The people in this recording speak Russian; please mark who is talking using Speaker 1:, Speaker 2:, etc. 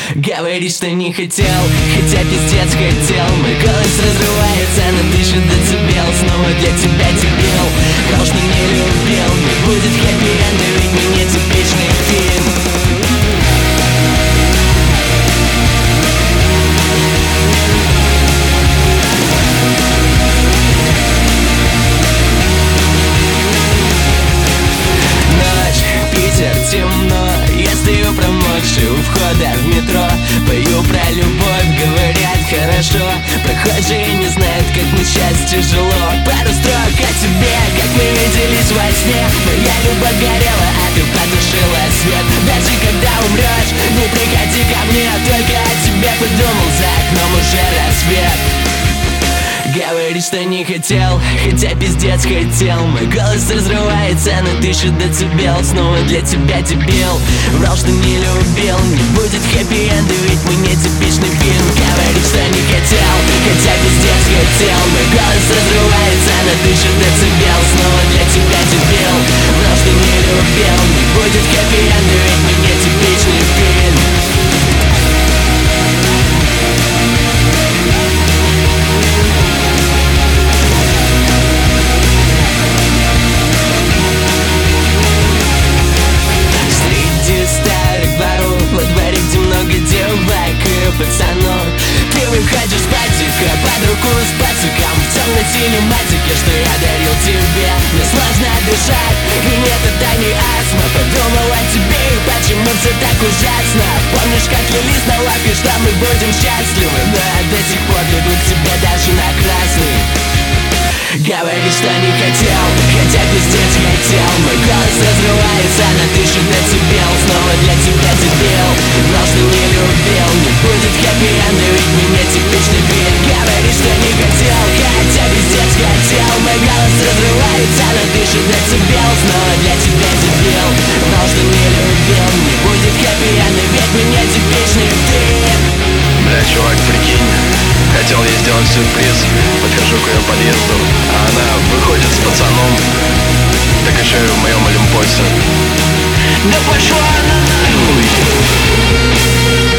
Speaker 1: Говоришь, что не хотел, хотя пиздец хотел. Мой голос разрывается на 1000 децибел. Снова для тебя дебил. Врал, что не любил. Не будет хэппи-энда, ведь мы не типичный фильм. Темно, я стою промокший у входа в метро. Пою про любовь, говорят хорошо. Прохожие не знают, как мне сейчас тяжело. Пару строк о тебе, как мы виделись во сне. Моя любовь горела, а ты потушила свет. Даже когда умрешь, не приходи ко мне. Только о тебе подумал, за окном уже рассвет. Говоришь, что не хотел, хотя пиздец хотел. Мой голос разрывается на 1000 децибел. Снова для тебя дебил. Врал, что не любил. Не будет хэппи-энда, ведь мы не типичный фильм. Говоришь, что не хотел, хотя пиздец хотел. Мой голос разрывается на 1000 децибел. Снова для тебя дебил. Врал, что не любил. Не будет хэппи-энда, ведь мы не типичный фильм. Пацанов, ты выходишь спать тихо под руку с пациком в темной синематике, что я дарил тебе. Мне сложно дышать, и нет, это не астма. Подумал о тебе и почему все так ужасно. Помнишь, как клялись на лапе, что мы будем счастливы, но я до сих пор бегу к тебе даже на красный. Говоришь, что не хотел, хотя пиздец хотел. Мой голос разрывается на 1000 децибел. Снова для тебя дебил. Врал, что не любил. Не будет хэппи-энда, ведь мы не типичный фильм. Говоришь, что не хотел, хотя пиздец хотел. Мой голос разрывается на 1000 децибел. Снова для тебя дебил. Врал, что не любил. Не будет хэппи-энда, ведь мы не типичный фильм.
Speaker 2: Бля, чувак, прикинь, хотел ей сделать сюрприз. Подхожу к ее подъезду, а она выходит с пацаном. Так еще и в моем олимпосе.
Speaker 1: Да пошла она нахуй.